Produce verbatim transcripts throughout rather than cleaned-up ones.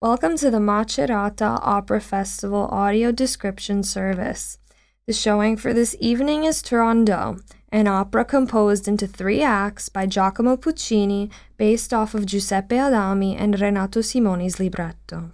Welcome to the Macerata Opera Festival audio description service. The showing for this evening is Turandot, an opera composed into three acts by Giacomo Puccini based off of Giuseppe Adami and Renato Simoni's libretto.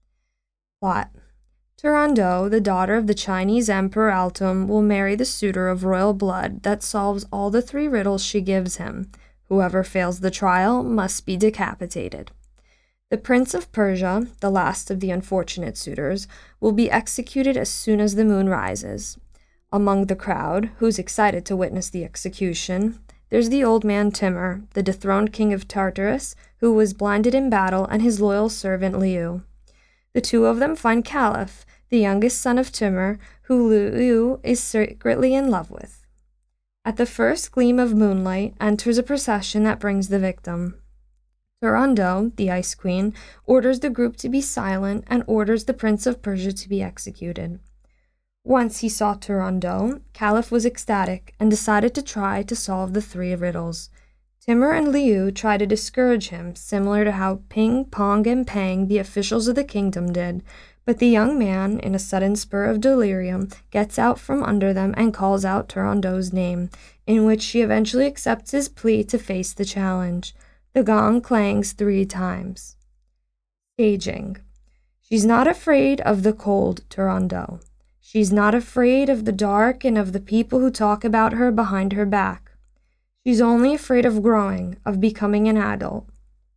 Plot: Turandot, the daughter of the Chinese Emperor Altum, will marry the suitor of royal blood that solves all the three riddles she gives him. Whoever fails the trial must be decapitated. The Prince of Persia, the last of the unfortunate suitors, will be executed as soon as the moon rises. Among the crowd, who's excited to witness the execution, there's the old man Timur, the dethroned king of Tartarus, who was blinded in battle, and his loyal servant Liu. The two of them find Caliph, the youngest son of Timur, who Liu is secretly in love with. At the first gleam of moonlight enters a procession that brings the victim. Turandot, the Ice Queen, orders the group to be silent and orders the Prince of Persia to be executed. Once he saw Turandot, Caliph was ecstatic and decided to try to solve the three riddles. Timur and Liu try to discourage him, similar to how Ping, Pong, and Pang, the officials of the kingdom, did, but the young man, in a sudden spur of delirium, gets out from under them and calls out Turandot's name, in which she eventually accepts his plea to face the challenge. The gong clangs three times. Staging. She's not afraid of the cold, Turandot. She's not afraid of the dark and of the people who talk about her behind her back. She's only afraid of growing, of becoming an adult.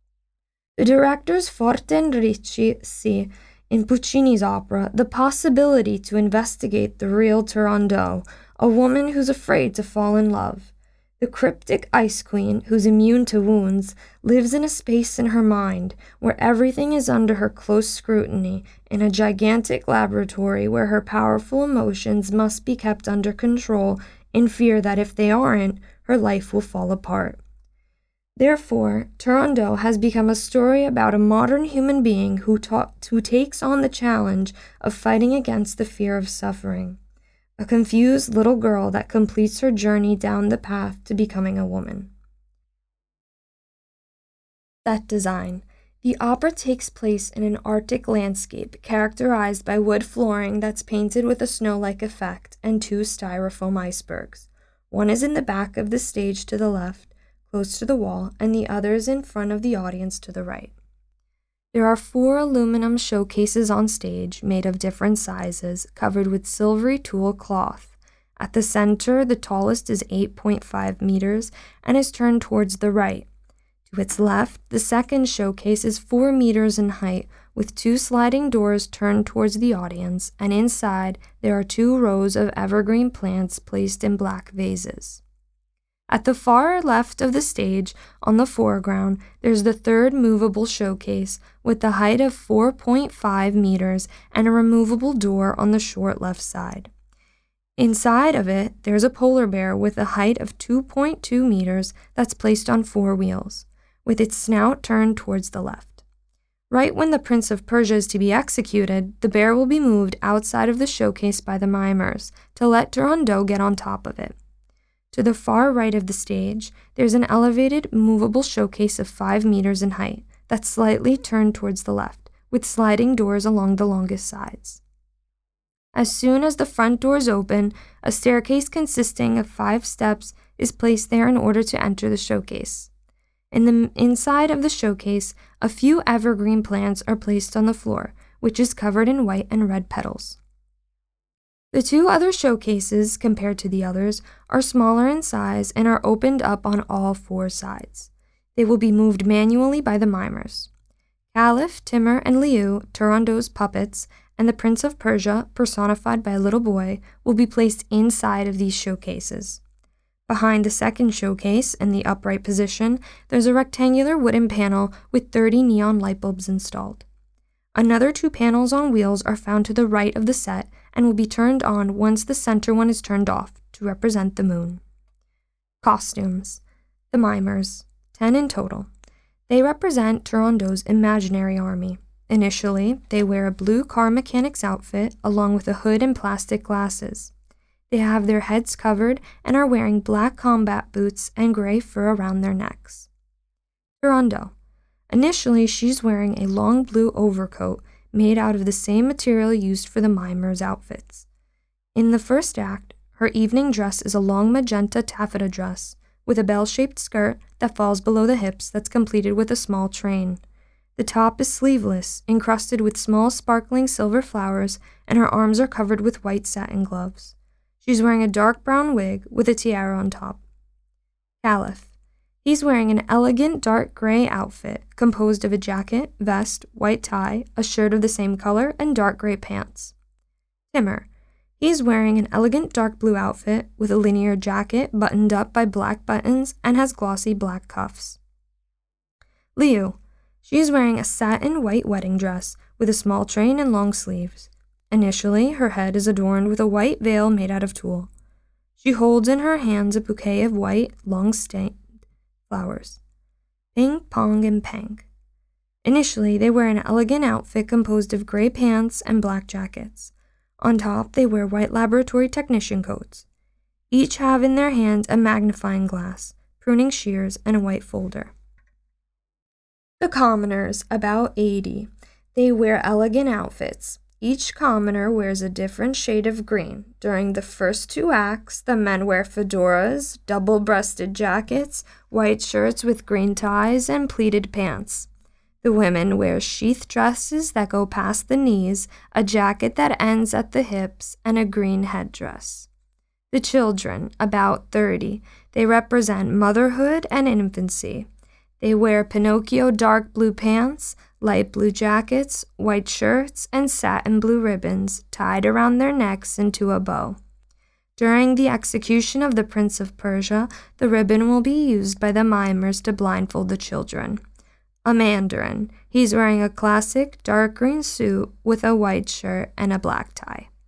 The directors Forte and Ricci see in Puccini's opera the possibility to investigate the real Turandot, a woman who's afraid to fall in love. The cryptic Ice Queen, who's immune to wounds, lives in a space in her mind where everything is under her close scrutiny, in a gigantic laboratory where her powerful emotions must be kept under control in fear that if they aren't, her life will fall apart. Therefore, Turandot has become a story about a modern human being who, ta- who takes on the challenge of fighting against the fear of suffering. A confused little girl that completes her journey down the path to becoming a woman. Set design. The opera takes place in an Arctic landscape characterized by wood flooring that's painted with a snow-like effect and two styrofoam icebergs. One is in the back of the stage to the left, close to the wall, and the other is in front of the audience to the right. There are four aluminum showcases on stage, made of different sizes, covered with silvery tulle cloth. At the center, the tallest is eight point five meters and is turned towards the right. To its left, the second showcase is four meters in height, with two sliding doors turned towards the audience, and inside there are two rows of evergreen plants placed in black vases. At the far left of the stage, on the foreground, there's the third movable showcase with the height of four point five meters and a removable door on the short left side. Inside of it, there's a polar bear with a height of two point two meters that's placed on four wheels, with its snout turned towards the left. Right when the Prince of Persia is to be executed, the bear will be moved outside of the showcase by the mimers to let Turandot get on top of it. To the far right of the stage, there's an elevated, movable showcase of five meters in height that's slightly turned towards the left, with sliding doors along the longest sides. As soon as the front doors open, a staircase consisting of five steps is placed there in order to enter the showcase. In the inside of the showcase, a few evergreen plants are placed on the floor, which is covered in white and red petals. The two other showcases, compared to the others, are smaller in size and are opened up on all four sides. They will be moved manually by the mimers. Caliph, Timur, and Liu, Turandot's puppets, and the Prince of Persia, personified by a little boy, will be placed inside of these showcases. Behind the second showcase, in the upright position, there's a rectangular wooden panel with thirty neon light bulbs installed. Another two panels on wheels are found to the right of the set and will be turned on once the center one is turned off to represent the moon. Costumes. The mimers, ten in total. They represent Turandot's imaginary army. Initially, they wear a blue car mechanic's outfit along with a hood and plastic glasses. They have their heads covered and are wearing black combat boots and gray fur around their necks. Turandot. Initially, she's wearing a long blue overcoat made out of the same material used for the mimers' outfits. In the first act, her evening dress is a long magenta taffeta dress with a bell-shaped skirt that falls below the hips that's completed with a small train. The top is sleeveless, encrusted with small sparkling silver flowers, and her arms are covered with white satin gloves. She's wearing a dark brown wig with a tiara on top. Caliph. He's wearing an elegant dark gray outfit composed of a jacket, vest, white tie, a shirt of the same color, and dark gray pants. Timur. He's wearing an elegant dark blue outfit with a linear jacket buttoned up by black buttons and has glossy black cuffs. Liu. She's wearing a satin white wedding dress with a small train and long sleeves. Initially, her head is adorned with a white veil made out of tulle. She holds in her hands a bouquet of white, long-stemmed flowers. Ping, Pong, and Peng. Initially, they wear an elegant outfit composed of gray pants and black jackets. On top, they wear white laboratory technician coats. Each have in their hands a magnifying glass, pruning shears, and a white folder. The commoners, about eighty. They wear elegant outfits. Each commoner wears a different shade of green. During the first two acts, the men wear fedoras, double-breasted jackets, white shirts with green ties, and pleated pants. The women wear sheath dresses that go past the knees, a jacket that ends at the hips, and a green headdress. The children, about thirty, they represent motherhood and infancy. They wear Pinocchio dark blue pants, light blue jackets, white shirts, and satin blue ribbons tied around their necks into a bow. During the execution of the Prince of Persia, the ribbon will be used by the mimers to blindfold the children. A mandarin. He's wearing a classic dark green suit with a white shirt and a black tie.